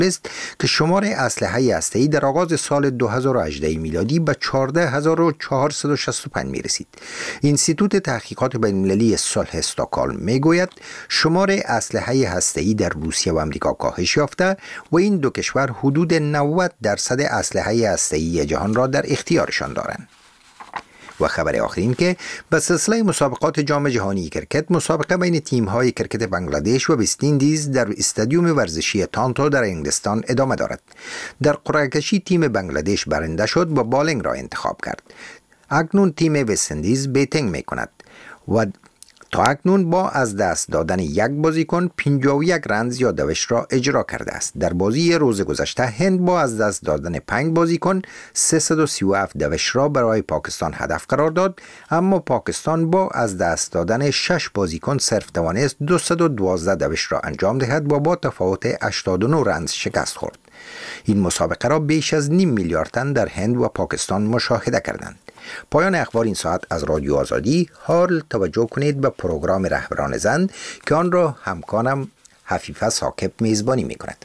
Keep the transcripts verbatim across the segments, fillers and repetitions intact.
است که شمار اسلحه هسته‌ای در آغاز سال دو هزار و هجده میلادی به چهارده هزار و چهارصد و شصت و پنج می رسید. اینستیتوت تحقیقات بین‌المللی صلح استکهلم می گوید شمار اسلحه هسته‌ای در روسیه و آمریکا کاهش یافته و این دو کشور حدود نود درصد اسلحه هسته‌ای جهان را در اختیارشان دارند. و خبر آخر این که به سلسله مسابقات جام جهانی کرکت، مسابقه بین تیم‌های کرکت بنگلادش و وست اندیز در استادیوم ورزشی تانتو در انگلستان ادامه دارد. در قرعه کشی تیم بنگلادش برنده شد و بالینگ را انتخاب کرد. اکنون تیم وست اندیز بیتینگ می کند و تا اکنون با از دست دادن یک بازیکن پنجاه و یک رنز یا دوش را اجرا کرده است. در بازی روز گذشته هند با از دست دادن پنج بازیکن سیصد و سی و هفت دوش را برای پاکستان هدف قرار داد، اما پاکستان با از دست دادن شش بازیکن صرف توانست دویست و دوازده دوش را انجام دهد و با تفاوت هشتاد و نه رنز شکست خورد. این مسابقه را بیش از نیم میلیارد تن در هند و پاکستان مشاهده کردند. پایان اخبار این ساعت از رادیو آزادی. حال توجه کنید به پروگرام رهبران زن که آن را همکارم حفیفه ثاقب میزبانی می کند.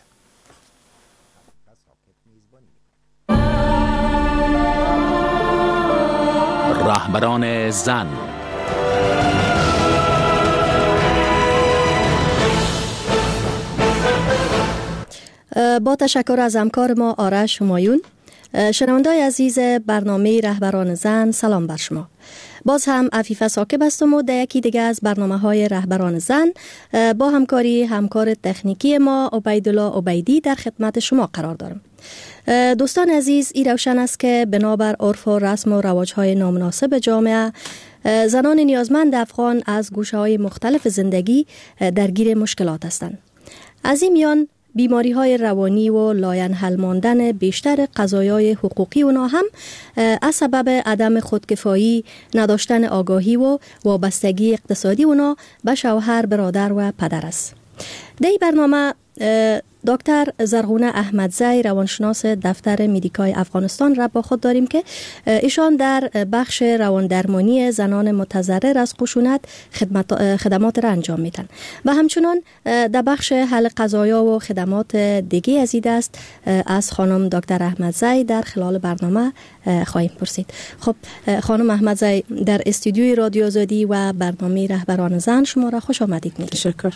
رهبران زن. با تشکر از همکار ما آرش همایون. شنوندای عزیز برنامه رهبران زن، سلام بر شما. باز هم عفیفه ثاقب هستم و در یکی دیگه از برنامه های رهبران زن با همکاری همکار تکنیکی ما عبیدالله عبیدی در خدمت شما قرار دارم. دوستان عزیز، این روشن است که بنابر عرف و رسم و رواج‌های نامناسب جامعه، زنان نیازمند افغان از گوشه‌های مختلف زندگی درگیر مشکلات هستند. از این میان بیماری های روانی و لاینحل ماندن بیشتر قضایای حقوقی اونا هم از سبب عدم خودکفایی، نداشتن آگاهی و وابستگی اقتصادی اونا به شوهر، برادر و پدر است. در این برنامه دکتر زرغونه احمدزی، روانشناس دفتر مدیکای افغانستان را با خود داریم که ایشان در بخش رواندرمانی زنان متضرر از خشونت خدمات خدمات را انجام میدن و همچنان در بخش حل قضایا و خدمات دیگه از این دست از خانم دکتر احمدزی در خلال برنامه خواهیم پرسید. خب خانم احمدزی، در استودیوی رادیو آزادی و برنامه رهبران زن شما را خوش آمدید میگیم. تشکر.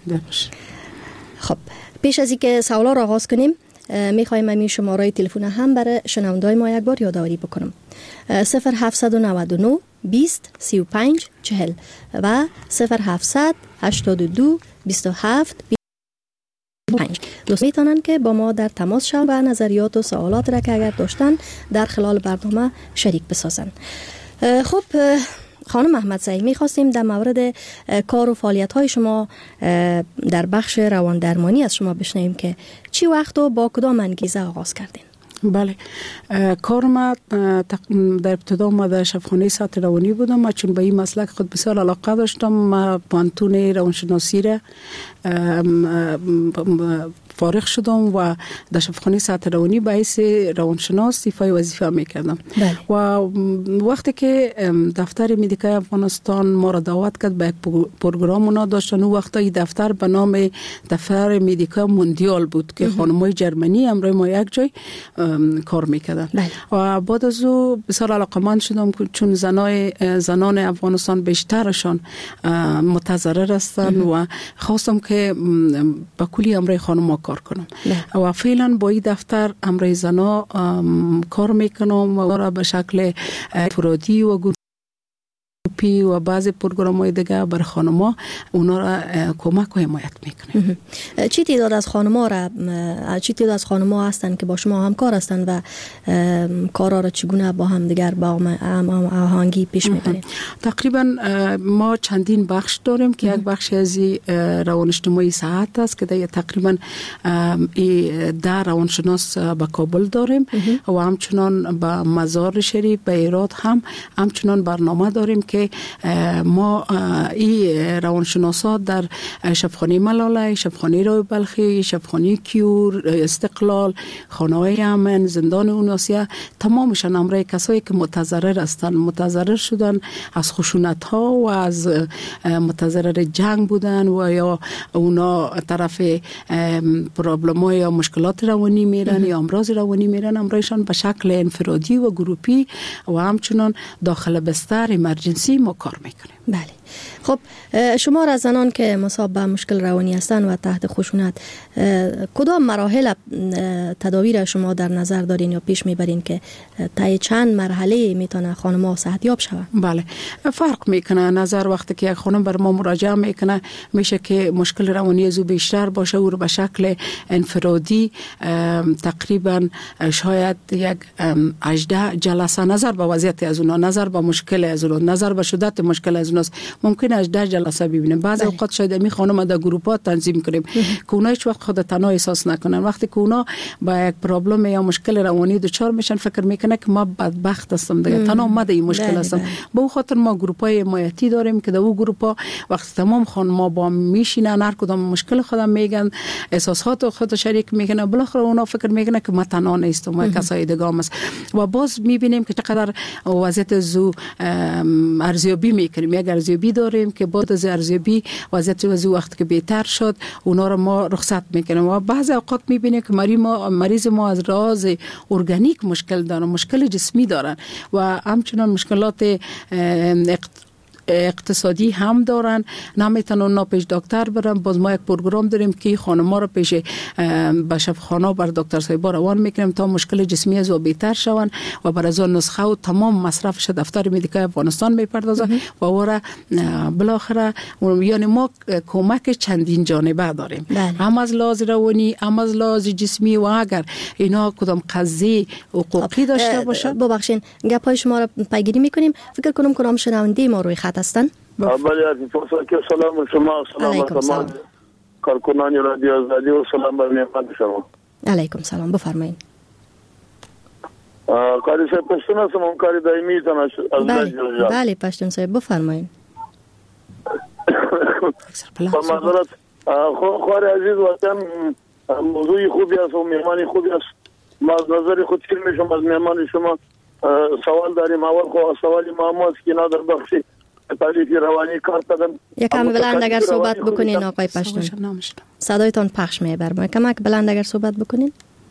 خب پیش از اینکه سوالا را آغاز کنیم، میخوایم همین شماره تلفن هم برای شنوندای ما یک بار یادآوری بکنم. صفر هفتصد و نود و نه بیست سی و پنج چهل و صفر هفتصد هشتاد و دو بیست و هفت بیست و پنج. دوست میتونن که با ما در تماس شون و نظریات و سوالات را که اگر داشتن در خلال برنامه شریک بسازن. خب خانم احمدزی، میخواستیم در مورد کار و فعالیت های شما در بخش رواندرمانی از شما بشنویم که چی وقت و با کدام انگیزه آغاز کردین؟ بله، کار ما در ابتدا ما در شفاخانه سطح روانی بودم. ما چون به این مسلک خود بسیار علاقه داشتم، ما پانتون روانشناسی را فارغ شدم و در شفاخانه سطح روانی به حیث روانشناس ایفای وظیفه میکردم. و وقتی که دفتر مدیکای افغانستان ما را دعوت کرد به یک پروگرام اونا داشتن، اون وقتا این دفتر به نام دفتر مدیکای موندیال بود که خانمای جرمنی همراه ما یک جای کار میکردن. و بعد از او بسیار علاقمند شدم چون زنای زنان افغانستان بیشترشان متضرر هستند و خواستم که با کلی همراه خانم کار کنم. نه. و فعلا با این دفتر امرای زنا کار میکنم و را به شکل فرادی و گروپی و بعضی پروگرام‌های دیگه برای خانم‌ها اونا را کمک و حمایت میکنیم. چی تعداد از خانم‌ها را چی تعداد از خانم‌ها هستند که با شما همکار هستند و کارا را چگونه با هم دیگر با آهنگی پیش میبرید؟ تقریبا ما چندین بخش داریم که یک بخش از روان اجتماعی صحت است که در تقریبا ده روانشناس به کابل داریم و همچنان به مزار شریف به ایراد هم همچنان برنامه داریم که ما این روانشناسا در شفاخانه ملاله، شفاخانه رای بلخی، شفاخانه کیور، استقلال، خانه‌های امن، زندان اوناسیه، تمامشان امرای کسایی که متضرر هستند، متضرر شدن از خشونت ها و از متضرر جنگ بودن و یا اونا طرف پرابلم ها یا مشکلات روانی میرن یا امراض روانی میرن، امرایشان به شکل انفرادی و گروپی و همچنان داخل بستر امرجنسی ما کار میکنیم. بله. خب شما را زنان که مصاب به مشکل روانی هستند و تحت خشونت، کدام مراحل تداوی شما در نظر دارین یا پیش میبرین که طی چند مرحله میتونه خانم‌ها صحتیاب شوند؟ بله، فرق میکنه. نظر وقتی که یک خانم بر ما مراجعه میکنه میشه که مشکل روانی از او بیشتر باشه، او رو به شکل انفرادی تقریبا شاید یک هجده جلسه نظر به وضعیت از اونها، نظر به مشکل از اونها، نظر به شدت مشکل از اونها ممکنه هجده جلسه ببینیم. بعضی اوقات شاید می خانم در گروپ‌ها تنظیم کنیم که اونها هیچ وقت خود تنها احساس نکنن. وقتی که اونا با یک پرابلم یا مشکل روانی دچار میشن فکر میکنه که ما بدبخت هستم دیگه، تنها اومده این مشکل هستم. به اون خاطر ما گروپ‌های حمایتی داریم که در اون گروپ‌ها وقتی تمام خانم‌ها با میشینن، هر کدام مشکل خودم میگن، احساسات خود شریک میکنن، بالاخره اونا فکر میکنه که ما تنها نیستم و کسای دیگه هم است. و باز میبینیم که چقدر وضعیت زو ارزیابی میکنیم. یک ارزیابی داریم که بعد از ارزیابی وضعیت وضو وقت که بهتر شد اونا رو ما رخصت میکنیم. و بعضی اوقات میبینیم که مریض ما مریض ما از راز ارگانیک مشکل دارن، مشکل جسمی دارن و همچنان مشکلات اقتصادی هم دارن، نمیتونن اونا پیش دکتر برن. باز ما یک پروگرام داریم که خانم‌ها رو پیش به شفاخانه بر دکتر صاحب روان میکنیم تا مشکل جسمی از او بهتر شون و بر از اون نسخه و تمام مصرفش دفتر مدیکای افغانستان میپردازه و وره بالاخره یعنی ما کمک چندین جانبه داریم. بله. هم از لحاظ روانی، هم از لحاظ جسمی و اگر اینا کدام قضیه حقوقی داشته باشه. ببخشید گپای شما رو پیگیری میکنیم. فکر کنم کنم شنونده ما روی خط هستن. بله عزیز که سلام شما، سلام بر تمام کارکنان رادیو آزادی و سلام بر مهمان شما. علیکم سلام، بفرمایید. کاری صاحب پشتون هستم، کاری دائمی تن از بله بله پشتون صاحب بفرمایید. با معذرت خوار عزیز وطن موضوعی خوبی است و مهمانی خوبی است. ما از نظر خود چیر میشم از مهمان شما سوال داریم. اول خو سوالی ما است که نادر بخشی تکالیف روانی کار کردن. یکم بلند اگر صحبت بکنین آقای پشتون، صدایتان پخش میبره. کمک بلند اگر صحبت بکنین.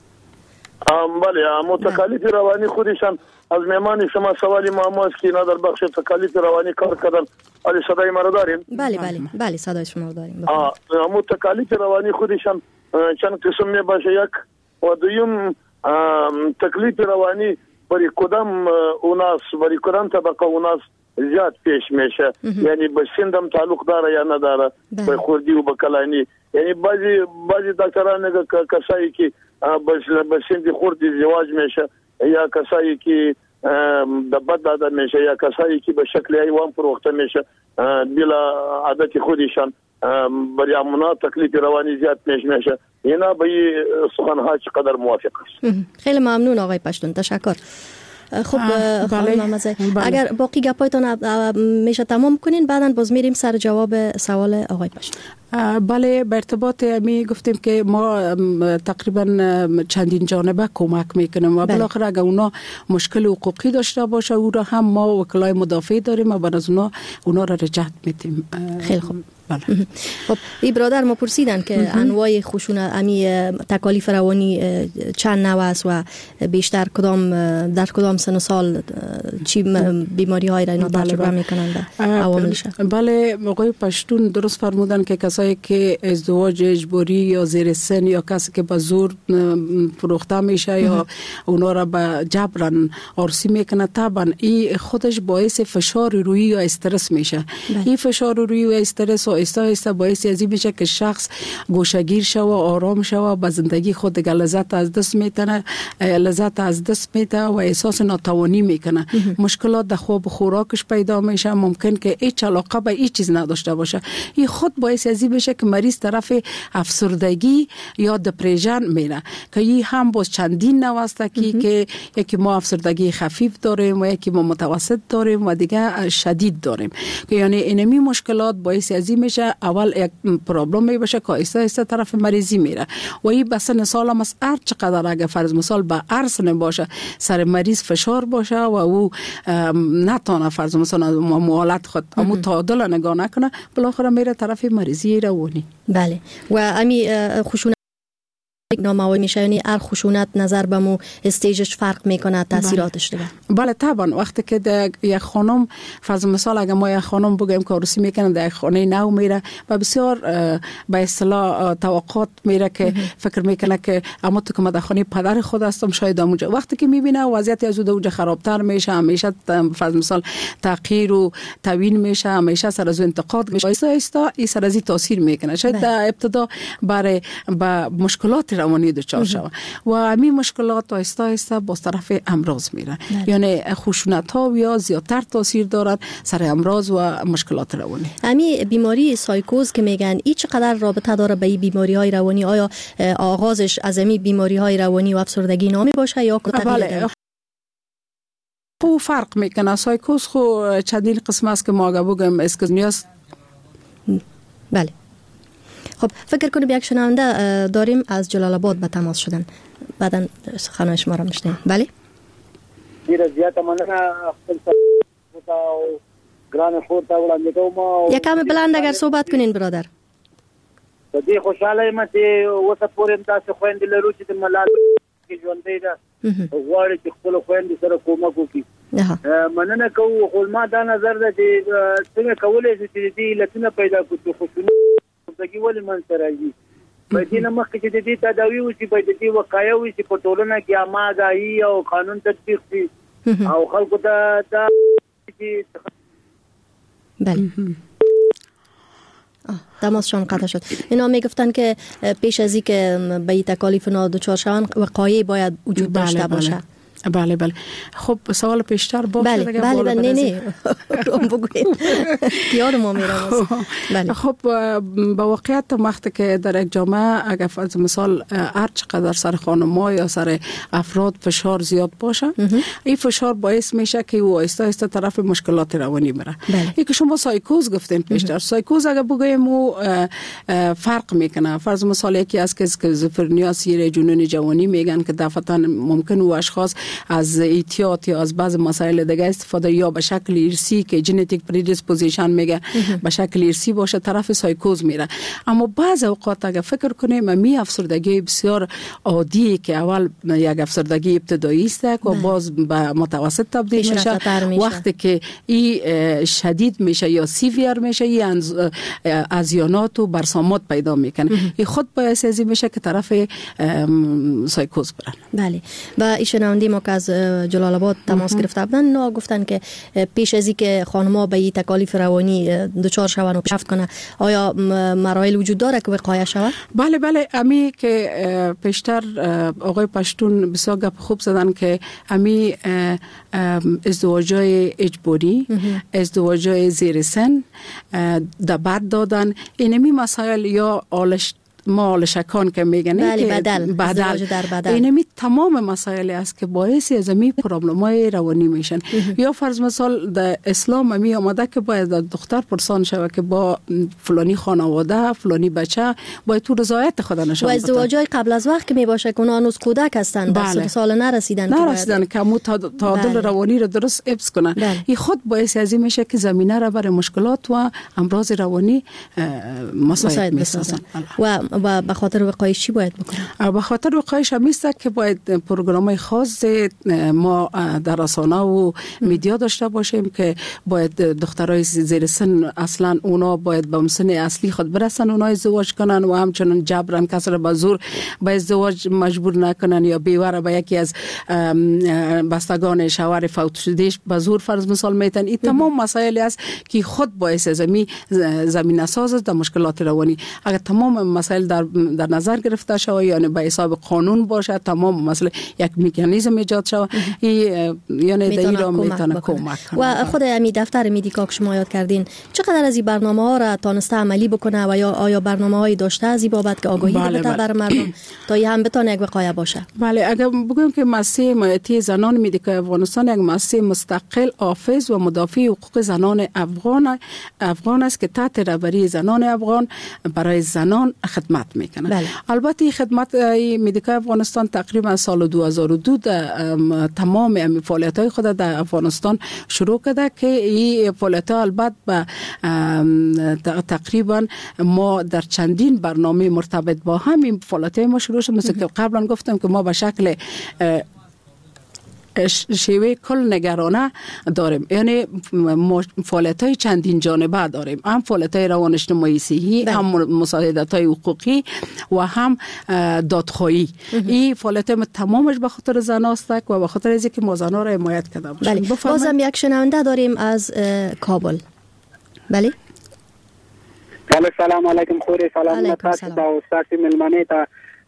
بله، متکالیف روانی خودشان از مهمان شما سوالی ما است که نادر بخش تکالیف روانی کار کردن. علی صدای ما رو داریم؟ بله بله بله صدای شما رو داریم. متکالیف روانی خودشان چند قسم می باشه. یک و دویم تکلیف روانی برای کدام اوناس برای کدام طبقه اوناس زیاد پیش میشه، یعنی به سندم تعلق داره یا نداره، به خوردی و به کلانی. یعنی بعضی بعضی دکتران کسایی که به سند خوردی زواج میشه یا کسایی که د بد عادت میشه یا کسایی که به شکل حیوان فروخته میشه بلا عادت خودشان برای امنا تکلیف روانی زیاد پیش میشه. اینا به سخنها چقدر موافق است؟ خیلی ممنون آقای پشتون، تشکر. خب خانم مزه اگر باقی گپایتان میشه تمام کنین بعداً باز میریم سر جواب سوال آقای پشتون. بله، به ارتباط می گفتیم که ما تقریبا چندین جانبه کمک میکنیم و بالاخره اگر اونا مشکل حقوقی داشته باشه او را هم ما وکلای مدافع داریم و بعد از اونا اونا را رجعت میدیم. خیلی خوب. بله. خب این برادر ما پرسیدن که انواع خشونت امی تکالیف روانی چند نوع است و بیشتر کدام در کدام سن و سال چی بیماری های را اینا تجربه میکنن و عواملش؟ بله آقای پشتون درست فرمودن که کسایی که ازدواج اجباری یا زیر سن یا کسی که به زور فروخته میشه یا اونا را به جبران عرضی میکنه، طبعا این خودش باعث فشار روحی یا استرس میشه. این فشار روحی و استرس و آهسته آهسته باعث ازی میشه که شخص گوشه‌گیر شوه، آرام شوه، به زندگی خود دیگه لذت از دست میتنه، لذت از دست میده و احساس ناتوانی میکنه. مشکلات در خواب و خوراکش پیدا میشه، ممکن که هیچ علاقه به هیچ چیز نداشته باشه. این خود باعث ازی میشه که مریض طرف افسردگی یا دپرشن میره که این هم باز چندین نوع است که یکی ما افسردگی خفیف داریم و یکی ما متوسط داریم و دیگه شدید داریم که یعنی اینمی مشکلات باعث ازی میشه اول یک پرابلم میشه که ایسته ایسته طرف مریضی میره و این بسن سال هم از هر چقدر اگه فرض مثال به عرض نباشه سر مریض فشار باشه و او نتانه فرض مثلا معالجه خود امو تعادل نگاه نکنه بالاخره میره طرف مریضی روانی. بله و امی خشونت ناموی میشه یعنی هر خشونت نظر به مو استیجش فرق میکنه تاثیراتش دیگه. بله طبعا وقتی که یک خانم فرض مثال اگه ما یک خانم بگیم که عروسی میکنه در یک خانه نو میره و بسیار به اصطلاح توقعات میره که فکر میکنه که اما تو که من در خانه پدر خود هستم شاید اونجا وقتی که میبینه وضعیت از اونجا خرابتر میشه همیشه فرض مثال تغییر و توین میشه همیشه سر از انتقاد میشه ایستا ایستا این سر از تاثیر میکنه شاید در ابتدا برای با مشکلات روانی دچار شوه و همین مشکلات آهسته آهسته با طرف امراض میره یعنی خشونت ها یا زیادتر تاثیر دارد سر امراض و مشکلات روانی. همین بیماری سایکوز که میگن این چقدر رابطه داره به این بیماری های روانی؟ آیا آغازش از همین بیماری های روانی و افسردگی نامی باشه یا بله خو فرق میکنه سایکوز خو چندین قسم است که ما اگه بگم اسکیزوفرنیاست. بله خب فکر کنم یک شنونده داریم از جلال آباد به تماس شدن بعدن خانه شما را میشنیم. بله دیر زیاد مننه گران خود تا وړاندې کوم. یک کم بلند اگر صحبت کنین برادر. په دې خوشاله یم چې اوسه پورې تاسو خويندې لرو چې د ملال کې ژوندې ده غواړي چې خپل خويندې سره کومک وکړي. مننه کوم خو ما دا نظر ده چې څنګه کولای شي چې دې لټونه پیدا کړو خو دغه ولې من سره راځي په دې نه مخکې چې دې تداوی وشي په دې وقایع وشي په ټولنه کې اماګاهي او قانون تطبیق شي او خلکو ته دا بله تماسشان قطع شد. اینا میگفتن که پیش از این که به این تکالیف نا دچار شوند وقایع باید وجود داشته باشه. بله بله خب سوال پیشتر باشه بله بله, بله نه نه روم بگوید یاد ما میره. بله خب با واقعیت وقتی که در یک جامعه اگر فرض مثال هر چقدر سر خانم‌ها یا سر افراد فشار زیاد باشه این فشار باعث میشه که او آهسته آهسته طرف مشکلات روانی بره. این که شما سایکوز گفتین پیشتر سایکوز اگر بگیم او فرق میکنه فرض مثال یکی از که اسکیزوفرنیا سیر جنون جوانی میگن که دفعتا ممکن او اشخاص از احتیاط یا از بعض مسائل دیگه استفاده یا به شکل ارثی که ژنتیک پردیسپوزیشن میگه به شکل ارثی باشه طرف سایکوز میره. اما بعض اوقات اگه فکر کنیم می افسردگی بسیار عادی که اول یک افسردگی ابتدایی است که باز به متوسط تبدیل میشه وقتی که این شدید میشه یا سیویر میشه این ازیانات و برسامات پیدا میکنه این خود باعث ازی میشه که طرف سایکوز برن. بله و ایشون ما که از جلال آباد تماس گرفته بودن نا گفتن که پیش از اینکه خانم‌ها به این تکالیف روانی دچار شوند و پیشرفت کنه آیا مراحل وجود داره که وقایع شود؟ بله بله امی که پیشتر آقای پشتون بسیار گپ خوب زدن که امی ازدواجای اجباری ازدواجای زیر سن دبت دادن اینمی مسائل یا آلش مال شکان که میگن بله که بدل بدل, بدل. اینمی تمام مسائل است که باعث از می پرابلمای روانی میشن. یا فرض مثال در اسلام می آمده که باید دختر پرسان شوه که با فلانی خانواده فلانی بچه باید تو رضایت خود نشان بده. و ازدواجای قبل از وقت که می باشه که اونا هنوز کودک هستن بله. به سال نرسیدن نرسیدن که مو تعادل بله. روانی رو درست حفظ کنن بله. این خود باعث از میشه که زمینه را برای مشکلات و امراض روانی مساعد میسازن. و و به خاطر وقایع چی باید بکنیم؟ به خاطر وقایعش همیست که باید پروگرام‌های خاص ما در رسانه و میدیا داشته باشیم که باید دخترای زیر سن اصلا اونا باید به سن اصلی خود برسن اونا ازدواج کنن و همچنان جبران کسر به زور به ازدواج مجبور نکنن یا بیواره به یکی از بستگان شوهر فوت شدهش به زور فرض مثال میتن. این تمام مسائلی است که خود باعث زمین زمینه ساز در مشکلات روانی. اگر تمام مسائل مسائل در در نظر گرفته شود، یعنی به حساب قانون باشه، تمام مسئله یک مکانیزم ایجاد شود، این یعنی در را میتونه کمک کنه. و خود امی دفتر مدیکا که شما یاد کردین چقدر از این برنامه ها را تانسته عملی بکنه و یا آیا برنامه هایی داشته از این بابت که آگاهی بله بده بر مردم تا این هم بتونه یک وقایع باشه؟ بله، اگر بگویم که مؤسسه حمایتی زنان مدیکای افغانستان یک مؤسسه مستقل حافظ و مدافع حقوق زنان افغان افغان است که تحت رهبری زنان افغان برای زنان خدمت میکنه. بله. البته خدمت مدیکای افغانستان تقریبا سال دو هزار و دو تمام فعالیت‌های خود در افغانستان شروع کرده که این فعالیت‌ها البته به تقریبا ما در چندین برنامه مرتبط با همین فعالیت‌های ما شروع شد. مثل که قبلا گفتم که ما به شکل شیوه کل نگرانه داریم، یعنی فعالیت‌های چندین جانبه داریم، هم فعالیت‌های روان اجتماعی صحی، هم مساعدت‌های حقوقی و هم دادخواهی. این فعالیت‌های تمامش به خاطر زناست و به خاطر اینکه ما زن‌ها را حمایت کردیم. بله. بازم یک شنونده داریم از کابل. بله. بله، سلام علیکم خوری، سلام نتاش دا استاد ملمنه تا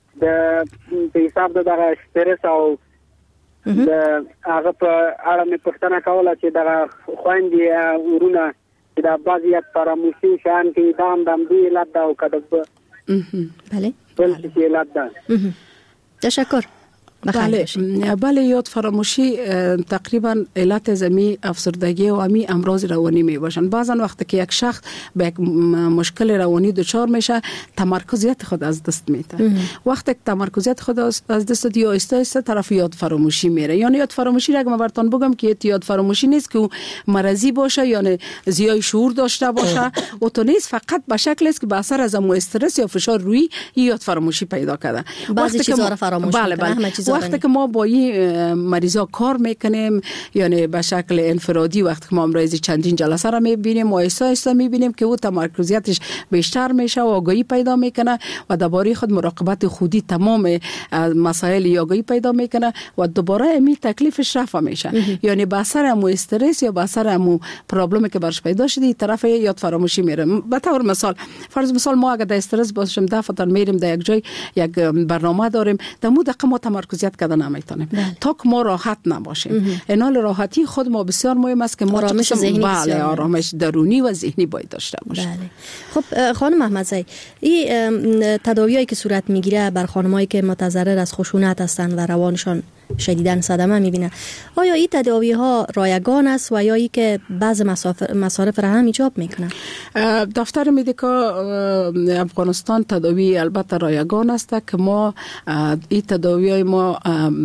د حساب د استرس او د هغه په اړه مې پوښتنه کوله چې د خويندې ورونه چې د بعضیت فراموشي شان کې دام دام دی لاد او کډب. بله بل چې لاد ده. تشکر. بله بله یاد فراموشی تقریبا علت زمی افسردگی و امی امراض روانی می باشند. بعضا وقتی که یک شخص به یک مشکل روانی دچار میشه تمرکزیت خود از دست میده. وقتی که تمرکزیت خود از دست داد یا آهسته آهسته طرف یاد فراموشی میره. یعنی یاد فراموشی را اگه براتون بگم که یاد فراموشی نیست که مرضی باشه، یعنی زیای شعور داشته باشه، و تو نیست فقط به شکلی است که به اثر از استرس یا فشار روی یاد فراموشی پیدا کرده. بعضی چیزا را فراموش بله بله. وقتی که ما با این مریضا کار میکنیم، یعنی به شکل انفرادی، وقتی که ما امروز چندین جلسه را میبینیم و آهسته آهسته میبینیم که او تمرکزیتش بیشتر میشه و آگاهی پیدا میکنه و درباره خود مراقبت خودی تمام مسائل آگاهی پیدا میکنه و دوباره امی تکلیفش رفع میشه. یعنی به اثر امو استرس یا به اثر امو پرابلمی که برش پیدا شده طرف یاد فراموشی میره. به طور مثال فرض مثال ما اگه در استرس باشیم دفعه میریم در یک جای یک برنامه داریم، در مو دقیقه ما تمرکزیت کردن نمیتونیم تا که ما راحت نباشیم. اینال راحتی خود ما بسیار مهم است که ما آرامش ذهنی، بله آرامش درونی و ذهنی باید داشته باشیم. بله. خب خانم احمدزی، این تداویایی که صورت میگیره بر خانمایی که متضرر از خشونت هستند و روانشان شدیداً صدمه میبینه، آیا این تداوی ها رایگان است و یا ای که بعض مصارف را هم ایجاب میکنه؟ دفتر مدیکا افغانستان تداوی البته رایگان است که ما این تداوی های ما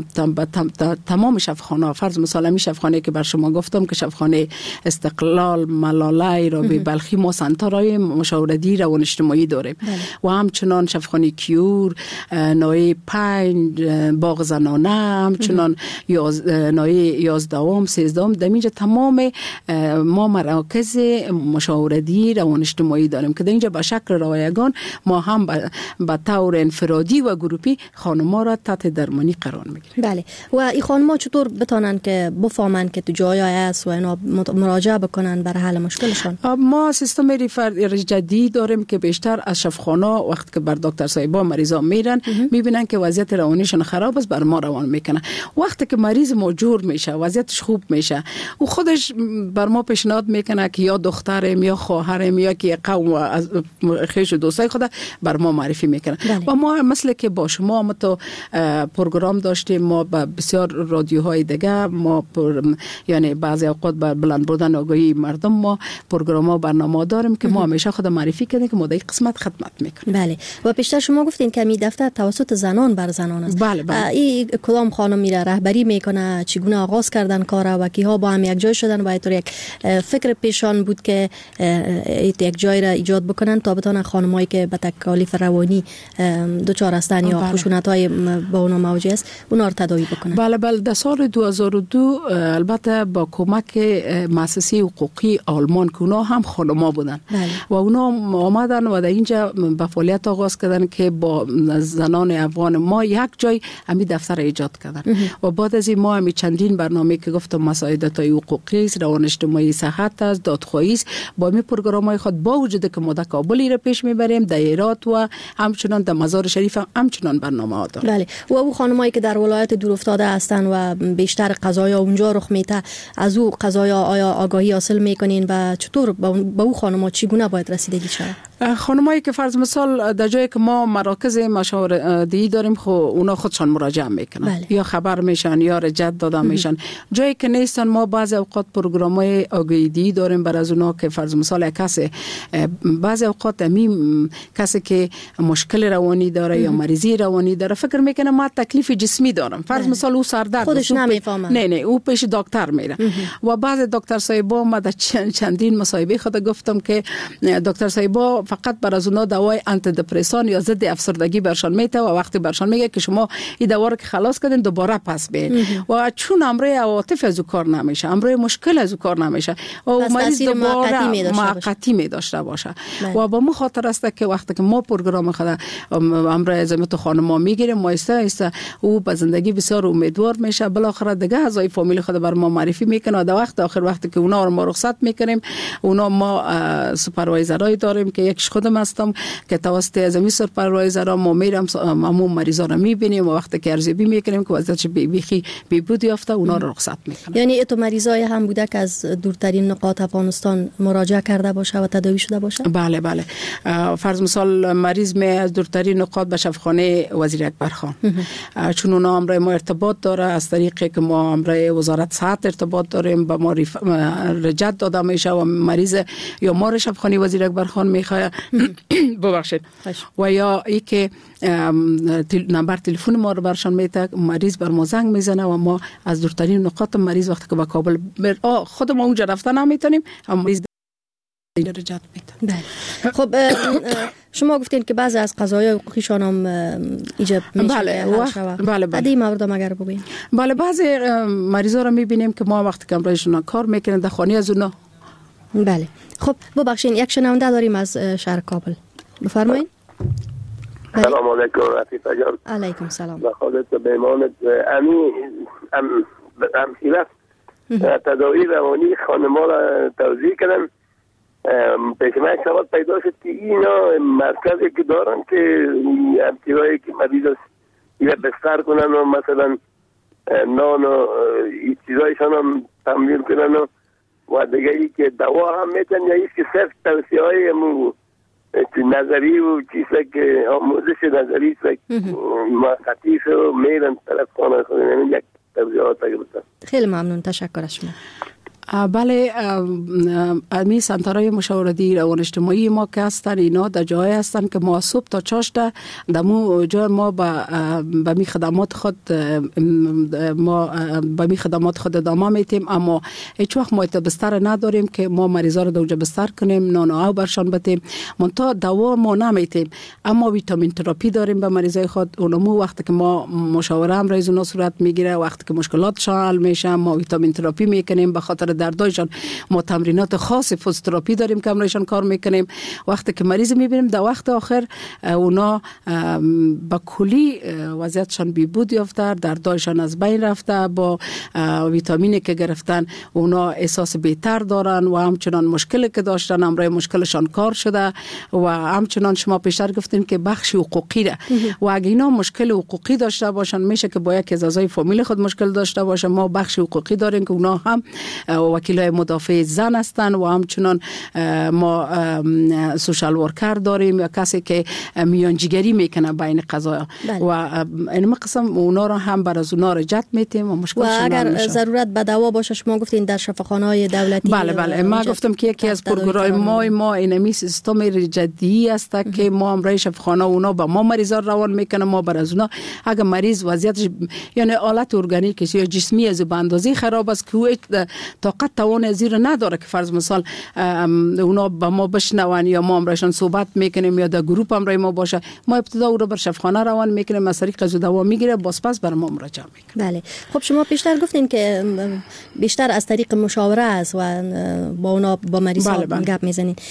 تمام شفاخانه، فرض مثال می شفاخانه که بر شما گفتم که شفاخانه استقلال، ملاله، رابطه بلخی، ما سنترهای مشاورتی روان اجتماعی داریم و همچنان شفاخانه کیور، نوعی پنج، باغ زنانه، همچنان یاز نایه یازدهم سیزدهم در اینجا تمام ما مراکز مشاورتی روان اجتماعی داریم که در اینجا به شکل رایگان ما هم به طور انفرادی و گروپی خانم‌ها را تحت درمانی قرار میگیریم. بله. و این خانم‌ها چطور بتونن که بفهمن که تو جایی است و اینا مراجعه بکنن برای حل مشکلشان؟ ما سیستم ریفر جدید داریم که بیشتر از شفاخانه وقتی که بر دکتر صاحبا مریضا میرن میبینن که وضعیت روانیشون خراب است، بر ما روان میکنه. وقتی که مریض موجور میشه، وضعیتش خوب میشه، او خودش بر ما پیشنهاد میکنه که یا دخترم یا خواهرم یا که قوم از خیش و دوستای خود بر ما معرفی میکنه. بله. و ما مثل که با شما ما تو پروگرام داشتیم، ما با بسیار رادیوهای دیگه ما پر... یعنی بعضی اوقات بر بلند بردن آگاهی مردم ما پروگرام ها برنامه داریم که ما همیشه خود معرفی کردیم که ما در قسمت خدمت میکنیم. بله. و پیشتر شما گفتین که می دفتر توسط زنان بر زنان است. بله بله. این کدام خانم میره رهبری میکنه، چگونه آغاز کردن کار و کیها با هم یک جای شدن و اینطور یک فکر پیشان بود که یک جای را ایجاد بکنن تا بتونن خانمایی که به تکالیف روانی دچار هستن یا خشونت‌های با اونها مواجه است اونا رو تداوی بکنن؟ بله بله. در سال دو هزار و دو البته با کمک مؤسسه حقوقی آلمان که اونا هم خانم‌ها بودن. بله. و اونا آمدن و در اینجا به فعالیت آغاز کردن که با زنان افغان ما یک جای همین دفتر ایجاد کردن. دسامبر و بعد از این ما هم چندین برنامه که گفتم مساعدت‌های حقوقی است، روان اجتماعی، صحت است، دادخواهی است، با می پروگرام‌های خود با وجود که ما در کابل را پیش میبریم، در هرات و همچنان در مزار شریف هم همچنان برنامه ها داریم. بله. و او خانمایی که در ولایت دورافتاده هستند و بیشتر قضایا اونجا رخ میته، از او قضایا آیا آگاهی حاصل میکنین و چطور با او خانم‌ها چگونه باید رسیدگی شود؟ خانمایی که فرض مثال در جایی که ما مراکز مشاورتی داریم خب اونا خودشان مراجعه میکنن. بله. یا خبر میشن یا رجعت داده میشن. جایی که نیستن ما بعضی اوقات پروگرام‌های آگاهی داریم برای از اونا که فرض مثال کسی بعضی اوقات همین کسی که مشکل روانی داره یا مریضی روانی داره فکر میکنه ما تکلیف جسمی دارم، فرض بله. مثال او سردرد خودش نمیفهمه، نه نه او پیش دکتر میره و بعضی دکتر صاحبا ما در چندین مصاحبه خود گفتم که دکتر صاحبا فقط بر از اونا دوای آنتی دپرسان یا ضد افسردگی برشان میته و وقتی برشان میگه که شما این دوا رو که خلاص کردین دوباره پس بیاین و چون امر عواطف از کار نمیشه، امر مشکل از کار نمیشه و مریض دوباره موقتی می داشته باشه و با مو خاطر است که وقتی که ما پروگرام خود امر عظمت خانم‌ها میگیریم ما است است او به زندگی بسیار امیدوار میشه، بالاخره دیگه اعضای فامیل خود بر ما معرفی میکنه و در وقت آخر وقتی که اونا رو ما رخصت میکنیم اونا ما سوپروایزرای داریم که یکش خودم هستم که توسط ازمی سوپروایزرها ما میرم همون مریضا رو میبینیم و وقتی که ارزیابی میکنیم که وضعیتش بیخی بهبود یافته اونا رو رخصت میکنیم. یعنی تو مریضای هم بوده که از دورترین نقاط افغانستان مراجعه کرده باشه و تداوی شده باشه؟ بله بله. فرض مثال مریض می از دورترین نقاط به شفاخانه وزیر اکبر خان چون اونا امر ما ارتباط داره از طریقی که ما امر وزارت صحت ارتباط داریم با ما رجعت داده میشه و مریض یا ما شفاخانه وزیر اکبر خان میخواد ببخشید و یا ای که نمبر تلفن ما رو برشان میده، مریض بر ما زنگ میزنه و ما از دورترین نقاط مریض وقتی که به کابل خود ما اونجا رفتن نمیتونیم هم مریض رجعت میده. خب شما گفتین که بعضی از قضايا حقوقیشان هم ایجاب میشه. بله بله بله. این مورد مگر بگین. بله بعضی مریضا رو میبینیم که ما وقتی که امرایشون کار میکنن در خانه از اونا. بله. خب ببخشید یک شنونده داریم از شهر کابل. بفرمایید. سلام علیکم رفیقا جان. علیکم سلام. بخاطر بیمانت امی ام ام خلاف تداوی روانی خانما را توضیح کردن. پیش من سوال پیدا شد که اینا مرکزی که دارن که ابتدایی که مریض است یا بستر کنن و مثلا نان و چیزایشان هم تمرین کنن و و دیگه ای که دوا هم میتن یا ایست که صرف توصیه های نظری و چیزا که آموزش نظری موقتی و میرن طرف خانه خودن یک توضیحات اگر بسن. خیلی ممنون، تشکر از شما. بله امی سنترهای مشاورتی روان اجتماعی ما که هستن اینا در جای هستن که ما صبح تا چاشت دمو جای ما به می خدمات خود ما به می خدمات خود ادامه میتیم اما هیچ وقت ما بستر نداریم که ما مریضا رو دوجا بستر کنیم نان و برشان بدیم منتها دوا ما نمیتیم اما ویتامین تراپی داریم به مریضای خود اونمو وقتی که ما مشاوره هم رئیس اونا صورت میگیره وقتی که مشکلاتشان حل میشه ما ویتامین تراپی میکنیم به خاطر دردایشان ما تمرینات خاص فوزیوتراپی داریم که امرایشان کار میکنیم وقتی که مریض میبینیم در وقت آخر اونا با کلی وضعیتشان بهبود یافته دردایشان از بین رفته با ویتامینی که گرفتن اونا احساس بهتر دارن و همچنان مشکلی که داشتن امرای مشکلشان کار شده و همچنان شما پیشتر گفتین که بخش حقوقی ده و اگه اینا مشکل حقوقی داشته باشن میشه که با یک از اعضای فامیل خود مشکل داشته باشه ما بخش حقوقی داریم که اونا هم وکیلای مدافع زن هستند و همچنان ما سوشال ورکر داریم یا کسی که میانجیگری میکنه بین قضایا و این قسم اونا رو هم بر از اونا رجعت میتیم و مشکل و اگر ضرورت به دوا باشه شما گفتین در شفاخانه‌های دولتی. بله بله ما گفتم که یکی از پروگرام ما ما اینمی سیستم جدی است که ما امرای شفاخانه اونا با ما مریضا روان میکنه ما بر از اونا اگر مریض وضعیتش یعنی حالت ارگانیکش یا جسمی از به اندازه خراب است که طاقت توان زیر نداره که فرض مثال اونا با ما بشنون یا ما امرایشان صحبت میکنیم یا در گروپ امرای ما باشه ما ابتدا او رو بر شفاخانه روان میکنیم از طریق از دوا میگیره باز پس بر ما مراجعه میکنه. بله خب شما پیشتر گفتین که بیشتر از طریق مشاوره است و با اونا با مریضا بله بله. گپ میزنین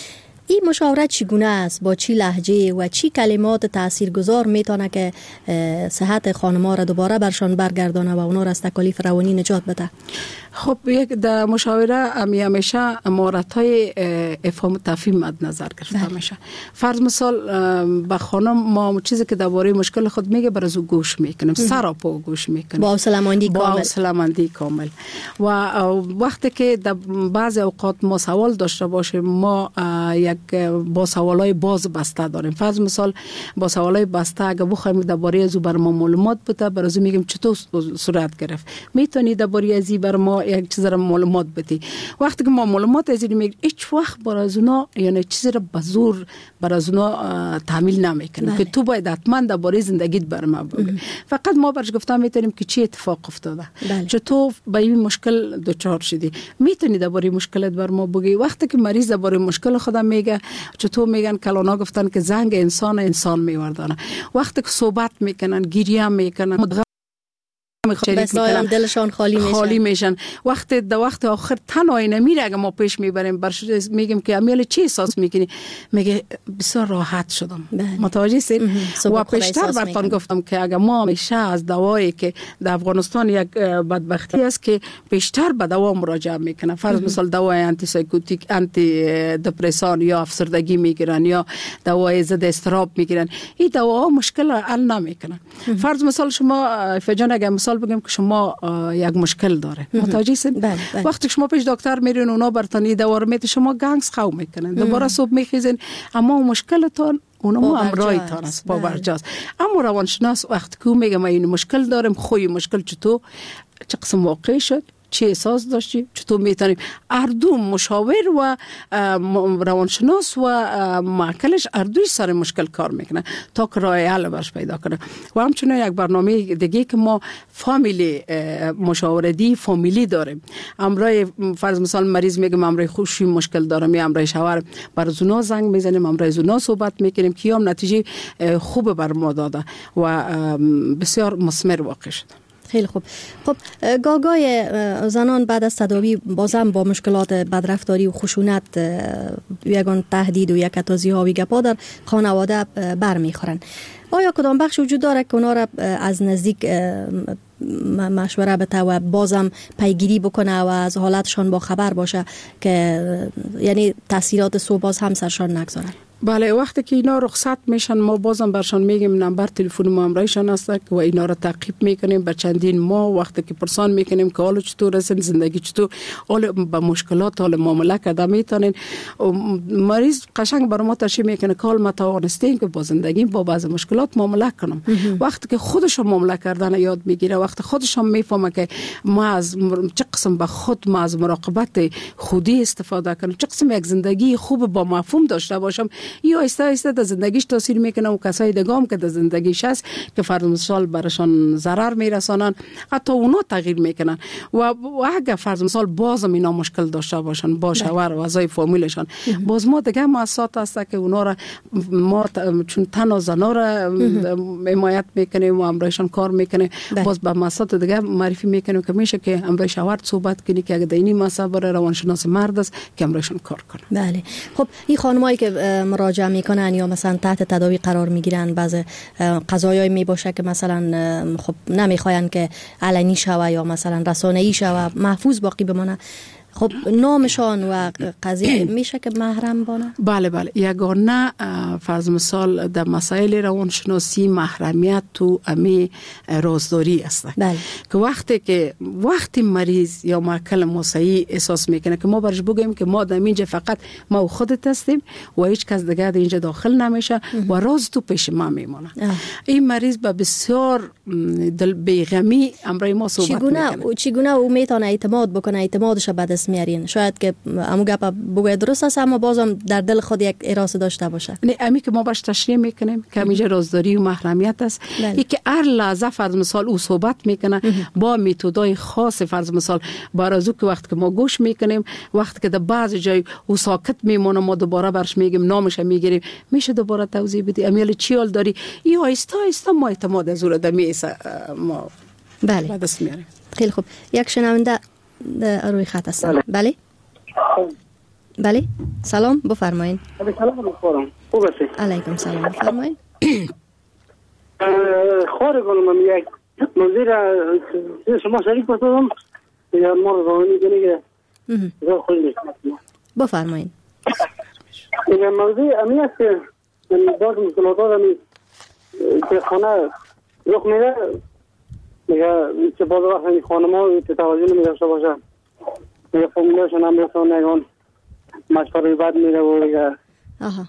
این مشاورت چگونه است؟ با چی لهجه و چی کلمات تاثیرگذار میتونه که صحت خانم‌ها را دوباره برشان برگردانه و اونا را از تکالیف روانی نجات بده؟ خب یک در مشاوره امی همیشه مهارت‌های افهام و تفهیم مد نظر گرفته میشه. فرض مثال به خانم ما چیزی که درباره مشکل خود میگه بر از او گوش میکنیم، سراپا گوش میکنیم با حوصله‌مندی کامل. با حوصله‌مندی کامل. و وقتی که در بعض اوقات ما سوال داشته باشیم، ما یک با سوالای باز بسته داریم. فرض مثال با سوالای بسته اگه بخوایم درباره از او بر ما معلومات بده، بر از او میگیم چطور صورت گرفت، میتونی درباره از این بر ما یک چیز را معلومات بدی. وقتی که ما معلومات از این میگیم، هیچ وقت بر از اونا یعنی چیزی را به زور بر از اونا تحمیل نمیکنیم که تو باید حتما درباره زندگیت بر ما بگی. فقط ما برش گفتم میتونیم که چی اتفاق افتاده، چطور به این مشکل دچار شدی، میتونی درباره مشکلت بر ما بگی. وقتی که مریض درباره مشکل خودم میگه، چطور میگن کلانا گفتن که زنگ انسان انسان میوردانه، وقتی که صحبت میکنن گریه میکنن بس دلشان خالی میشن. خالی میشن. وقت در وقت آخر تنهایی نمیره. اگه ما پیش میبریم برش میگیم که امیل چی احساس میکنی، میگه بسیار راحت شدم. متوجه هستید؟ و پیشتر براتون گفتم که اگه ما همیشه از دوایی که در افغانستان یک بدبختی است که پیشتر به دوا مراجعه میکنن، فرض مثال دوای آنتی سایکوتیک، آنتی دپرسان یا افسردگی میگیرن یا دوای ضد اضطراب میگیرن، این دواها مشکل حل نمیکنن. فرض مثال شما فجان اگه مثال بگم که شما یک مشکل داره، متوجه هستید؟ وقتی شما پیش دکتر میرین اونا برتون دوا رو میده، شما گنگس خو میکنن، دوباره صبح میخیزین، اما مشکلتون اونم امرایتان است، باورجاست. اما روانشناس وقتی که میگه ما این مشکل دارم، خوی مشکل چطور، چه قسم واقع شد، چه احساس داشتی، چطور میتونیم اردو مشاور و روانشناس و معکلش اردوی سر مشکل کار میکنه تا که راه حل برش پیدا کنه. و همچنین یک برنامه دیگه که ما فامیلی مشاورتی فامیلی داریم، امرای فرض مثال مریض میگم امرای خوشی مشکل دارم یا امرای شوهر، بر زونا زنگ میزنیم، امرای زونا صحبت میکنیم که هم نتیجه خوب بر ما داده و بسیار مثمر واقع شده. خیلی خوب. خب گاگای زنان بعد از تداوی بازم با مشکلات بدرفتاری و خشونت، یگان تهدید و یک اتازی ها و گپا در خانواده برمیخورن. آیا کدام بخش وجود داره که اونا را از نزدیک مشوره بده و بازم پیگیری بکنه و از حالتشان با خبر باشه که یعنی تاثیرات سو باز هم سرشان نگذارن؟ بله، وقتی که اینا رخصت میشن ما بازم برشان میگیم نمبر تلفن ما همراهشان است و اینا را تعقیب میکنیم به چندین ماه. وقتی که پرسان میکنیم که حال چطور است، زندگی چطور، حال با مشکلات حال معامله کرده میتونین. مریض قشنگ بر ما تشریح میکنه که حال ما توانستیم که با زندگی با بعض مشکلات معامله کنم. وقتی که خودش معامله کردن یاد میگیره، وقتی خودش میفهمه که ما از چه قسم به خود ما از مراقبت خودی استفاده کنم، چه قسم یک زندگی خوب با مفهوم داشته باشم، یا آیسته آیسته در زندگیش تاثیر میکنه و کسای دیگه هم که در زندگیش هست که فرض مثال برشان ضرر میرسانن، حتی اونا تغییر میکنن. و اگه فرض مثال بازم اینا مشکل داشته باشن با شوهر و اعضای فامیلشان، باز ما دیگه مؤسسات هست که اونا را ما چون تن و زنا را حمایت میکنیم و همراهشان کار میکنه، باز به مؤسسات دیگه معرفی میکنیم که میشه که همراه شوهر صحبت کنی که اگه دینی مسئله برای روانشناس مرد است که همراهشان کار کنه. بله. خب این خانمایی که مراجعه میکنن یا مثلا تحت تداوی قرار میگیرن، بعض قضایایی می باشه که مثلا خب نمیخواین که علنی شوه یا مثلا رسانه‌ای شوه، محفوظ باقی بمانه، خب نامشان و قضیه میشه که محرم بانه؟ بله بله، یگانه فرض مثال در مسائل روانشناسی محرمیت تو امی رازداری است. بله. که وقتی که وقتی مریض یا معکل مسیحی احساس میکنه که ما برش بگیم که ما در اینجا فقط ما و خودت هستیم و هیچ کس دیگه در اینجا داخل نمیشه و راز تو پیش ما میمونه، این مریض به بسیار دل بیغمی امرای ما صحبت چگونه میکنه. چگونه او میتونه اعتماد بکنه، اعتمادش به دست میارین؟ شاید که امو گپ بگه درست است اما بازم در دل خود یک اراده داشته باشه. نه، امی که ما باش تشریح میکنیم که اینجا رازداری و محرمیت است، ای که هر لحظه فرض مثال او صحبت میکنه با میتودای خاص، فرض مثال بارازو که وقت که ما گوش میکنیم، وقت که در بعض جای او ساکت میمونه ما دوباره برش میگیم نامش میگیریم، میشه دوباره توضیح بدی امیل چی حال داری، یا آیسته آیسته ما اعتماد از او میسه ما بله دست میاریم. خیلی خوب. یک شنونده روی خط هستن. بله, بله؟ بله سلام بفرمایید. سلام می‌خورم. خوب هستی؟ علیکم سلام بفرمایید. خور گلم یک موضوع را شما شریک باشم یا ما رو می‌گنی که رو خیلی بفرمایید. این موضوع امی است که من باز مشکلات می که خانه رخ میده میگه چه باز وقتی خانم‌ها توجه نمی‌داشته باشه میگه فامیلشون هم رسون نگون مشوره بد میره و میگه آها.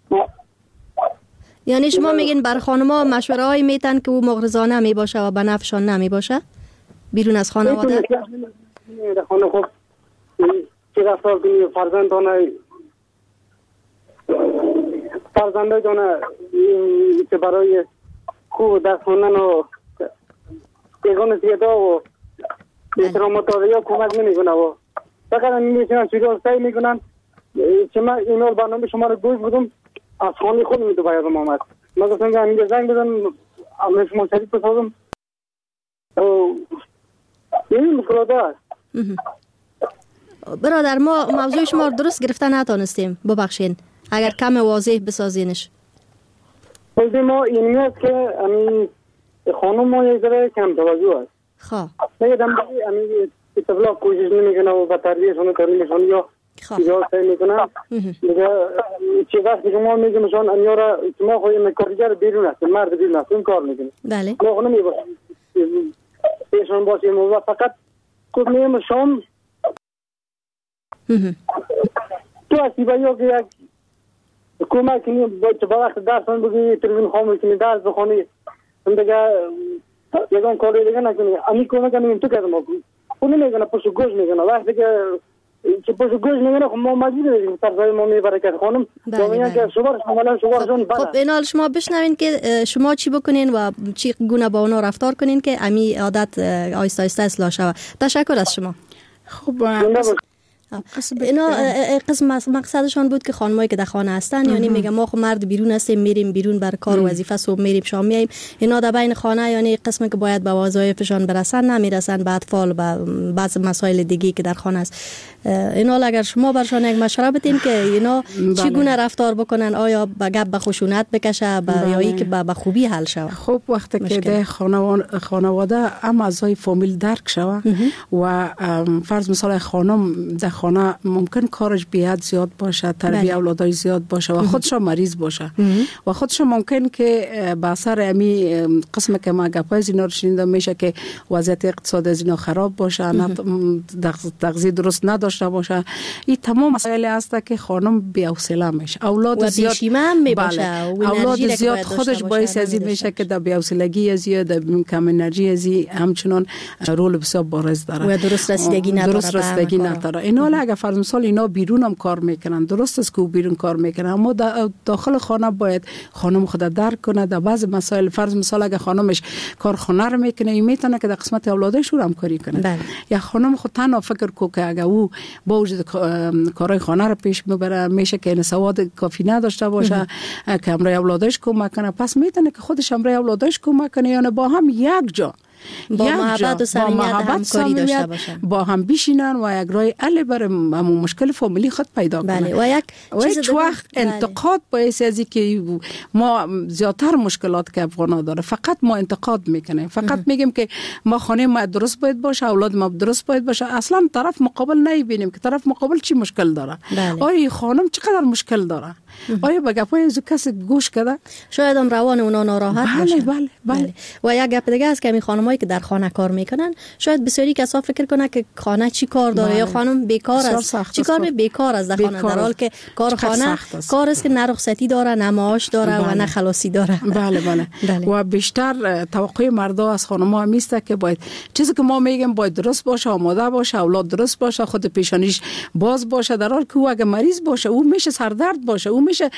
یعنی شما میگین بر خانم‌ها مشوره هایی میتن که او مغرضانه می باشه و به نفعشان نمی باشه بیرون از خانواده؟ خانه خوب چه رفتار کنی فرزندانه فرزنده جانه که برای خوب دست خوندن و یگان سیدا و احترام متعالی کمک نمیکنه و فقط همین میشنن چیزا سعی میکنن شما ایمیل برنامه شما رو گوش بدم از خانه خود میدو باید آمد من گفتم که همین زنگ بدن همه شما شریک بسازم این مشکلات هست. برادر ما موضوع شما رو درست گرفته نتانستیم ببخشین اگر کم واضح بسازینش. بلده ما این میاد که همین خانم ما یک ذره کم توجه است. خواه نگدم بایی همین اتفاق کوشش نمیکنه و با تربیهشون و تعلیمشون یا یا سعی میکنن میگه چه وقتی که ما میگیم شون امیارا ما خواهی مکارگر بیرون است مرد بیرون است این کار میکنه بله ما خود نمیباشیم پیشون باشیم و فقط خود میگیم شون تو هستی با یا که یک کمک کنی با وقت درسان بگی تلویزیون خواهم کنی درس بخونی هم دیگه یکان کاری دیگه نکنی امی کمک کنیم تو کردم خود نمیگنه پشت گوش میگنه وقتی که که پشت گوش میگنه خب ما مجبور هستیم طرفای ما میبره که خانم با میگن که شوهر شما شوهرشون خب اینال شما بشنوین که شما چی بکنین و چی گونه با اونا رفتار کنین که امی عادت آیسته آیسته اصلاح شود. تشکر از شما. خب اینا قسم مقصدشان بود که خانمایی که در خانه هستن یعنی میگم ما خب مرد بیرون هستیم میریم بیرون بر کار و وظیفه صبح میریم شام میایم اینا در بین خانه یعنی قسمی که باید به وظایفشان برسن نمیرسن به اطفال و بعض مسائل دیگه که در خانه است. اینا اگر شما برشان یک مشوره بدین که اینا چگونه رفتار بکنن آیا به گپ به خشونت بکشه یا ای که به خوبی حل شود. خب وقتی که در خانواده هم اعضای فامیل درک شود و فرض مثال خانم در خانه ممکن کارش بیاد زیاد باشه تربیت اولادای زیاد باشه و خودش مریض باشه و خودش ممکن که به اثر امی قسم که ما گپای اینا رو شنیدم میشه که وضعیت اقتصاد از اینا خراب باشه تغذیه درست نداشته باشه این تمام مسائل هست که خانم بی‌حوصله میشه اولاد زیاد می باشه اولاد زیاد خودش باعث از این میشه که در بی‌حوصلگی زیاد کم انرژی ازی همچنان رول بسیار بارز داره و درست رسیدگی نداره درست رسیدگی نداره اینا اگه فرض مثال اینا بیرون هم کار میکنن درست است که بیرون کار میکنن اما داخل خانه باید خانم خود درک کنه در بعض مسائل فرض مثال اگه خانمش کارخانه رو میکنه میتونه که در قسمت اولادش رو هم کاری کنه بله. یا خانم خود تنها فکر کو که اگه او با وجود کارهای خانه رو پیش میبره میشه که این سواد کافی نداشته باشه که امرای اولادش کمک کنه پس میتونه که خودش امرای اولادش کمک کنه یعنی با هم یک جا با محبت و صمیمیت همکاری داشته باشن با هم بشینن و یک راه حل برای همون مشکل فامیلی خود پیدا کنن بله. و یک چیز وقت انتقاد باعث از که ما زیادتر مشکلات که افغانا داره فقط ما انتقاد میکنیم فقط میگیم که ما خانه ما درست باید باشه اولاد ما درست باید باشه اصلا طرف مقابل نمیبینیم که طرف مقابل چی مشکل داره بله. آیا خانم چقدر مشکل داره آیا به گپای از کسی گوش کرده شاید هم روان اونا ناراحت بله باشه بله بله و یک گپ دیگه است که می خانمایی که در خانه کار میکنن شاید بسیاری کسا فکر کنه که خانه چی کار داره بله. یا خانم بیکار است چی کار بیکار است در خانه در حال که کار خانه کار است که نه رخصتی داره نه معاش داره بله. و نه خلاصی داره بله بله, بله. و بیشتر توقع مردا از خانم‌ها میسته که باید چیزی که ما میگیم باید درست باشه آماده باشه اولاد درست باشه خود پیشانیش باز باشه در حال که او اگه مریض باشه او میشه سردرد باشه او میشه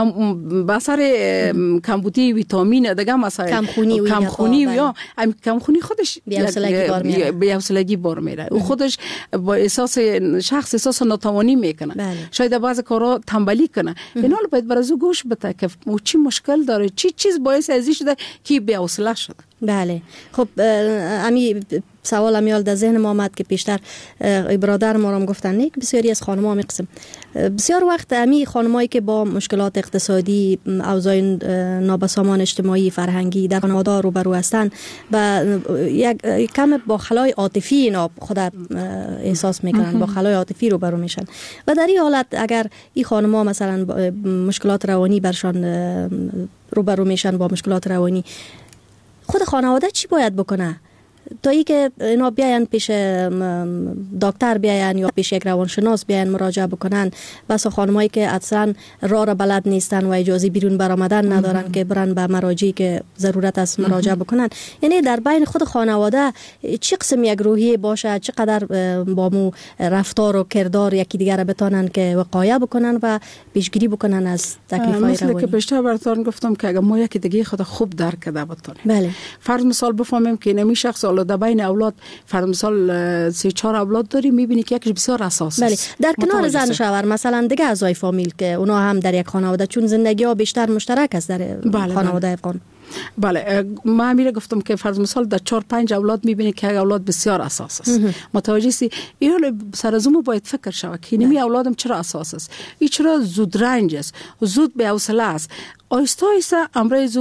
به اثر کمبودی ویتامین دیگه مسائل کمخونی و کمخونی یا کمخونی خودش بی‌حوصلگی بار میره بی‌حوصلگی بار میره او خودش با احساس شخص احساس ناتوانی میکنه بله. شاید بعضی کارا تنبلی کنه اینا رو باید برازو گوش بده که او چی مشکل داره چی چیز باعث ازی شده که بی‌حوصله شده بله. خب امی سوال امیال در ذهن ما آمد که پیشتر برادر ما را گفتن نیک بسیاری از خانم‌ها می قسم بسیار وقت امی خانمایی که با مشکلات اقتصادی، اوضاع نابسامان اجتماعی فرهنگی در خانواده روبرو هستند و یک کم با خلای عاطفی اینا خود احساس میکنن، با خلای عاطفی روبرو میشن و در این حالت اگر این خانم‌ها مثلا مشکلات روانی برشان روبرو میشن با مشکلات روانی، خود خانواده چی باید بکنه تا ای که اینا بیاین پیش دکتر بیاین یا پیش یک روانشناس بیاین مراجعه بکنن؟ بس خانمایی که اصلا راه را بلد نیستن و اجازه بیرون برآمدن ندارن که برن به مراجعی که ضرورت است مراجعه بکنن. یعنی در بین خود خانواده چه قسم یک روحیه باشه، چقدر با مو رفتار و کردار یکی دیگر را بتونن که وقایع بکنن و پیشگیری بکنن از تکلیف‌های روانی. مثل که پیشتر براتون گفتم که اگر ما یکی دیگه خود خوب درک کرده بتونیم، بله، فرض مثال بفهمیم که نمی شخص در بین اولاد فرض مثال سه چهار اولاد داری، میبینی که یکیش بسیار اساس است. بله، در کنار زن شوهر مثلا دیگه اعضای فامیل که اونا هم در یک خانواده، چون زندگی ها بیشتر مشترک است در بله خانواده افغان. بله، ما میره گفتم که فرض مثال در چهار پنج اولاد میبینی که اولاد بسیار اساس است. متوجه سی ایول سر از اون باید فکر شود که نمی اولادم چرا اساس است، این چرا زود رنج است، زود به حوصله است. آیسته آیسته امروز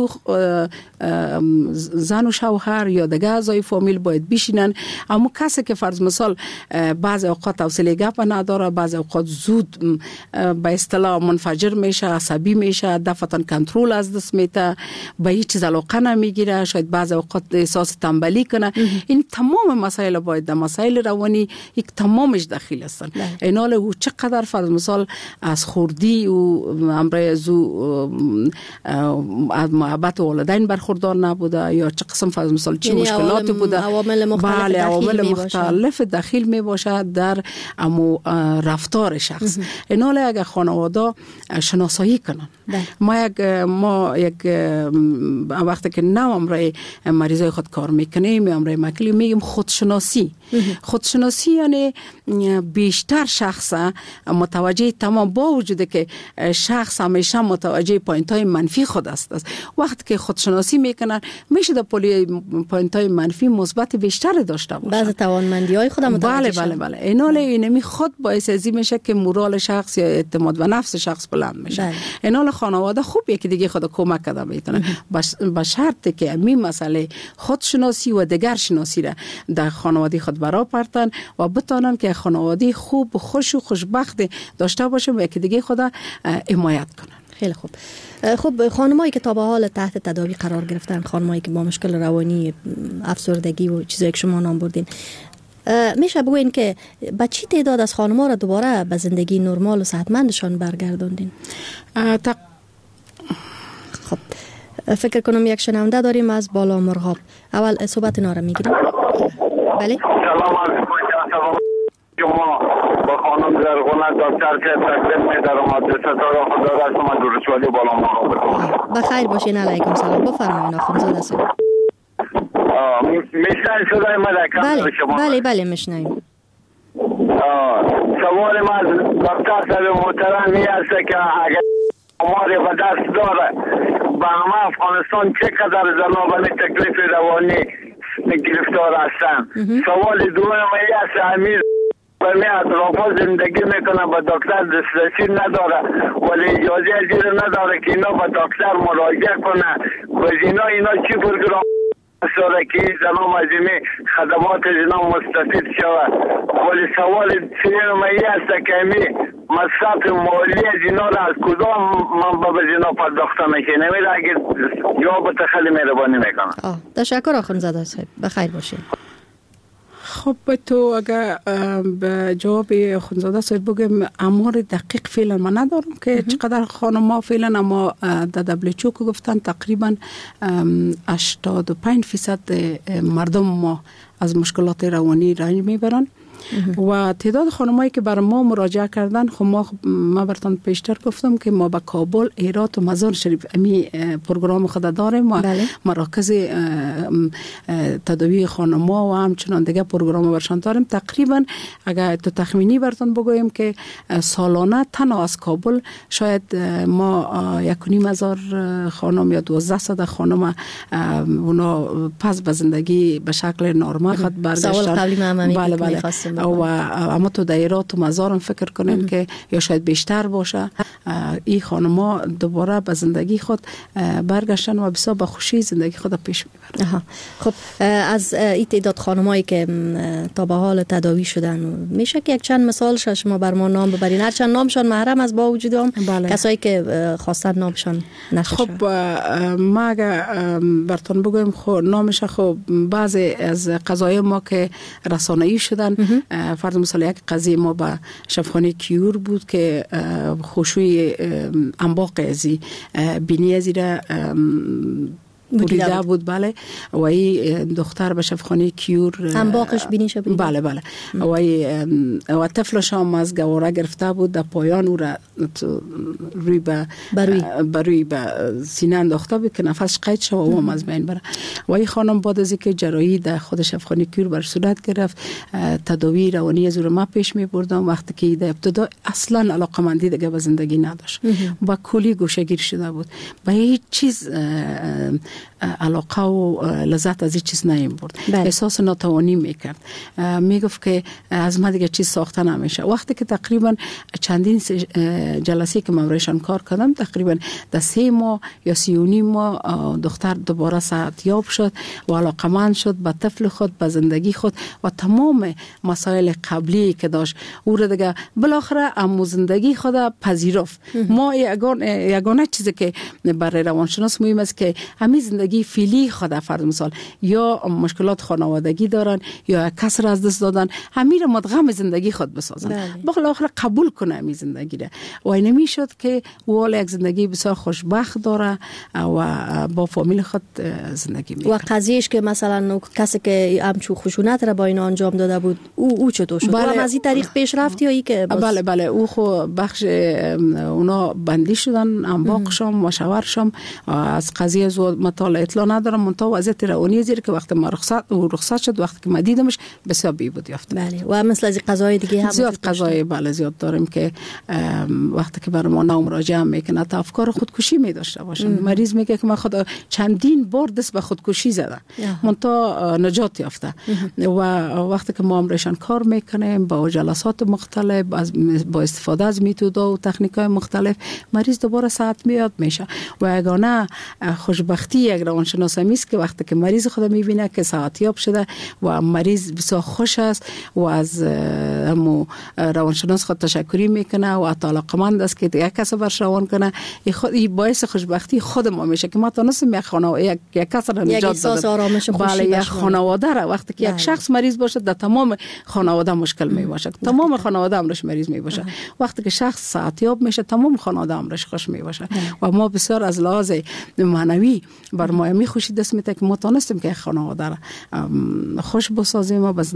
زن و شوهر یا دیگه اعضای فامیل باید بشینن. اما کسی که فرض مثال بعض اوقات حوصله گپ نداره، بعض اوقات زود به اصطلاح منفجر میشه، عصبی میشه، دفعتاً کنترل از دست میده، به هیچ چیز علاقه نمیگیره، شاید بعض اوقات احساس تنبلی کنه. این تمام مسائل باید در مسائل روانی یک تمامش داخل هستن. اینال او چقدر فرض مثال از خوردی و امروز از محبت والدین برخوردار نبوده یا چه قسم فرض مثال چی مشکلاتی بوده، عوامل مختلف بله عوامل مختلف داخل می باشد در امو رفتار شخص. اینال اگر خانواده شناسایی کنن، ما یک ما یک وقتی که نو امروز مریضای خود کار میکنیم امروز مکلی میگیم خودشناسی. خودشناسی یعنی بیشتر شخص متوجه تمام، با وجود که شخص همیشه متوجه پوینت های منفی خود است. وقتی که خودشناسی میکنن میشه در پوینت های منفی مثبت بیشتر داشته باشه. بعض توانمندی های خودم متوجه بله بله بله اینال اینمی خود باعث ازی میشه که مورال شخص یا اعتماد به نفس شخص بلند میشه. اینال خانواده خوب یکی دیگه خود کمک کرده میتونه، با شرطی که می مسئله خودشناسی و دیگر شناسی را در خانواده خود برا پرتن و بتونن که خانواده خوب خوش و خوشبخت داشته باشه و یکی دیگه خود حمایت کنن. خیلی خوب. خب خانمایی که تا به حال تحت تداوی قرار گرفتن، خانمایی که با مشکل روانی، افسردگی و چیزایی که شما نام بردین، میشه بگوین که با چی تعداد از خانم‌ها را دوباره به زندگی نرمال و صحتمندشان برگردوندین؟ تا... خب فکر کنم یک شنونده داریم از بالا مرغاب. اول صحبت اینا را میگیریم. بله. سلام علیکم. شما با خانم زرغونه دکتر که تقدیم می‌دارم آدرس را خدا را شما درشوالی بالا مرغاب. بخیر باشین. علیکم سلام. بفرمایید آخوندزاده صاحب. میشنید صدای من بله شما؟ بله بله میشنیم. سوال ما دکتر صاحب محترم می است که اگر اماری به دست داره با همه افغانستان چقدر زنان به تکلیف روانی گرفتار هستند. سوال دوم ای است امیر برمی اطرافا زندگی میکنه با دکتر دسترسی نداره ولی اجازه اجازه نداره که اینا با دکتر مراجعه کنه و اینا اینا چی پروگرام سوره که زنان مجموعی خدمات زنان مستفید شود. ولی سوال سوم ای است که امی مصرف مالی زنا را از کدام منبع به زنا پرداخته میشه؟ نمیره اگه جواب تخلی مهربانی میکنه. آه تشکر آخوندزاده صاحب. بخیر باشین. خب تو اگر به جواب خانزاده صاحب بگم امور دقیق فعلا من ندارم که چقدر خانم ها فعلا، اما در دبلیو که گفتن تقریبا هشتاد و پنج فیصد مردم ما از مشکلات روانی رنج میبرن و تعداد خانمایی که بر ما مراجعه کردن، خب ما ما براتون پیشتر گفتم که ما به کابل، هرات و مزار شریف امی پروگرام خود داریم و بله. مراکز تداوی خانم‌ها و همچنان دیگه پروگرام برشان داریم. تقریبا اگر تو تخمینی براتون بگویم که سالانه تنها از کابل شاید ما یک و نیم هزار خانم یا دوازده صد خانم اونا پس به زندگی به شکل نرمال خود برگشتن. سوال قبلی معممی بله بله. و اما تو دایرات و مزارم فکر کنین که یا شاید بیشتر باشه، این خانم‌ها دوباره به زندگی خود برگشتن و بسیار با خوشی زندگی خود پیش میبرن. خب از این تعداد خانمایی که تا به حال تداوی شدن میشه که یک چند مثالش شما بر ما نام ببرین، هر چند نامشان محرم از با وجود هم بله. کسایی که خواستن نامشان نشه. خب ما اگه براتون بگویم خب نامش خب بعضی از قضایای ما که رسانه‌ای شدن، فرض مثال یک قضیه ما به شفاخانه کیور بود که خوشوی انباق ازی بینی ازی را بریده بود. بود بله. و این دختر به شفاخانه کیور انباقش بینیش بریده. بله بله. و این و طفلش هم از گواره گرفته بود، در پایان او را روی به بروی بروی به سینه انداخته بود که نفسش قید شد و او هم از بین بره. و این خانم بعد از اینکه جراحی در خود شفاخانه کیور بر صورت گرفت، تداوی روانی از او ما پیش می بردم. وقتی که در ابتدا اصلا علاقمندی دیگه به زندگی نداشت، با کلی گوشه‌گیر شده بود، به هیچ چیز علاقه و لذت از این چیز نمی برد. بله. احساس ناتوانی میکرد، میگفت که از ما دیگه چیز ساخته نمیشه. وقتی که تقریبا چندین جلسه که من رویشان کار کردم، تقریبا در سه ماه یا سی و نیم ماه دختر دوباره صحتیاب شد و علاقمند شد به طفل خود، به زندگی خود و تمام مسائل قبلی که داشت او را دیگه بالاخره امو زندگی خود پذیرفت. ما یگانه یگانه چیزی که برای روانشناس مهم است که همین زندگی فعلی خود، فرض مثال یا مشکلات خانوادگی دارن یا کس را از دست دادن، همین مدغم زندگی خود بسازن، بالاخره قبول کنه همین زندگی را. و این میشد که او یک زندگی بسیار خوشبخت داره و با فامیل خود زندگی میکنه. و قضیهش که مثلا کسی که همچو خشونت را با اینا انجام داده بود، او او چطور شد؟ بله. از این طریق پیش رفت یا ای که باز... بله بله. او خو بخش اونا بندی شدن، انباقشم و شوهرشم. از قضیه زود مطالعه اطلاع ندارم، منتها وضعیت روانی زیر که وقتی ما رخصت و رخصت شد، وقتی که ما دیدمش بسیار بی بود یافت. بله. و مثل از قضای دیگه هم زیاد قضای بله زیاد داریم که وقتی که برای ما نام مراجعه میکنه تا افکار خودکشی می داشته باشن. مریض میگه که من خود چندین بار دست به خودکشی زدم، منتها نجات یافته. و وقتی که ما امرشان کار میکنیم با جلسات مختلف، با استفاده از میتودا و تکنیک‌های مختلف، مریض دوباره صحت میاد میشه. و یگانه خوشبختی یک روانشناس است که وقتی که مریض خود میبینه که صحتیاب شده و مریض بسیار خوش است و از همو روانشناس خود تشکری میکنه و علاقمند است که یک کس برش روان کنه، این خود این باعث خوشبختی خود ما میشه که ما تونستیم یک خانواده یک یک کس را نجات دادیم. بله، یک خانواده را وقتی که یک شخص مریض باشه، در تمام خانواده مشکل می باشه، تمام خانواده امرش مریض می باشه. وقتی که شخص صحتیاب میشه، تمام خانواده امرش خوش می باشه. و ما بسیار از لحاظ معنوی بر ما می خوشی دست میده که ما تونستیم که خانواده را خوش بسازیم و